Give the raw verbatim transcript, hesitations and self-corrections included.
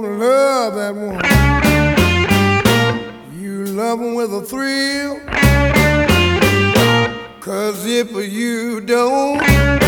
gonna love that woman. You love her with a thrill, 'cause if you don't,